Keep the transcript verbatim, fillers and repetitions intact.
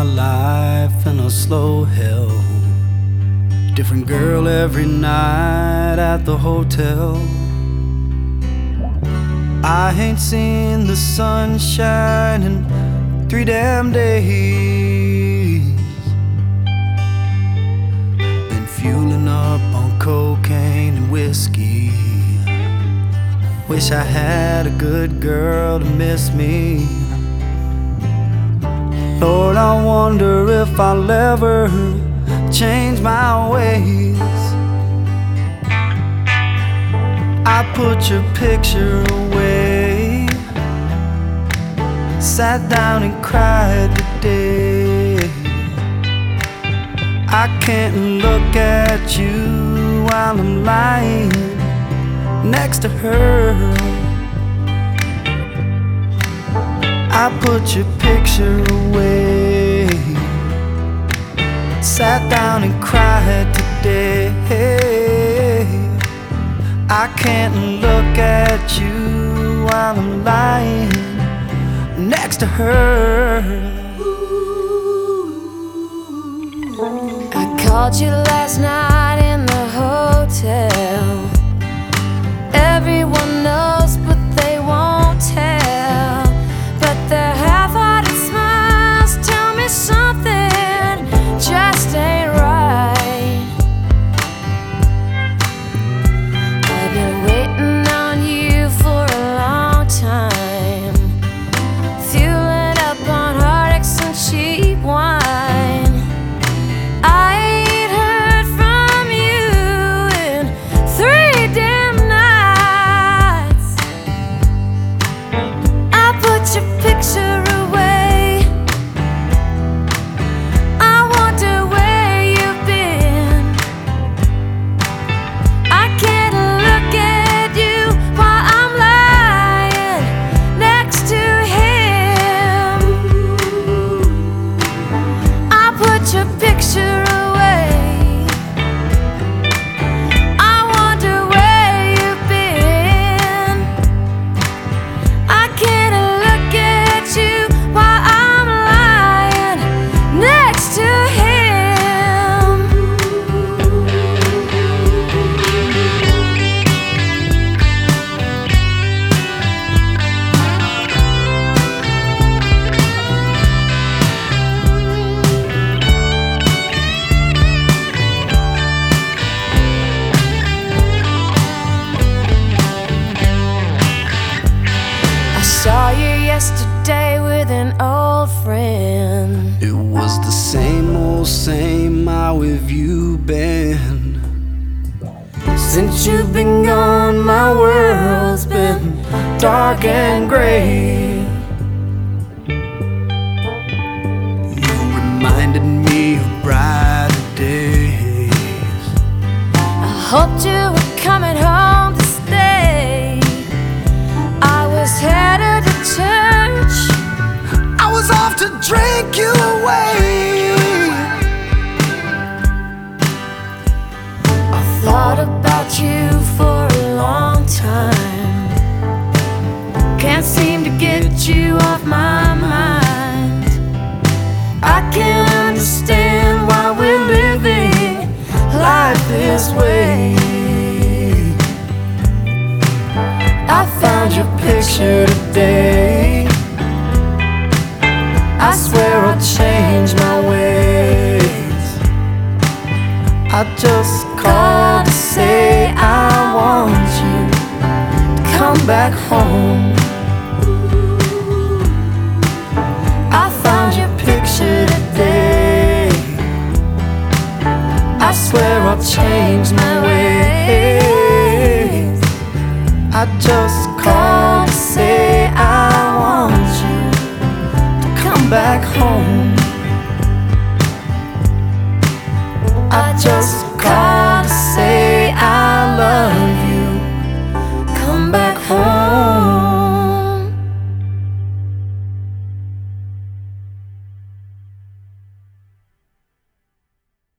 my life in a slow hell. Different girl every night at the hotel. I ain't seen the sunshine in three damn days. Been fueling up on cocaine and whiskey. Wish I had a good girl to miss me. Lord, I wonder if I'll ever change my ways. I put your picture away, sat down and cried today. I can't look at you while I'm lying next to her. I put your picture away, sat down and cried today. I can't look at you while I'm lying next to her. I called you last night in the hotel. Everyone knows but they won't tell. But their half-hearted smiles tell me something just ain't right. I've been waiting on you for a long time, fueling up on heartaches and cheap wine. I ain't heard from you in three damn nights. I put your picture away, I wonder where you've been. I can't look at you while I'm lying next to him. I put your picture away, I wonder where you've been. I can't look at you while I'm lying next to him. I saw you yesterday with an old friend. It was the same old same. How have you been? Since you've been gone, my world's been dark and gray. You reminded me of brighter days. I hoped you were coming home to stay. I was headed to church, I was off to drink you away. I thought about you for a long time. Can't seem to get you off my mind. I can't understand why we're living life this way. I found your picture today, I swear I'll change my ways. I just called to say I want you to come back home. I found your picture today, I swear I'll change my ways. I just called to say I want you to come back home. I just